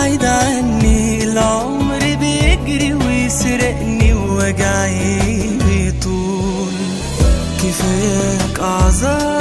بعيد عني، العمر بيجري ويسرقني ووجعي بيطول. كفاياك أعذار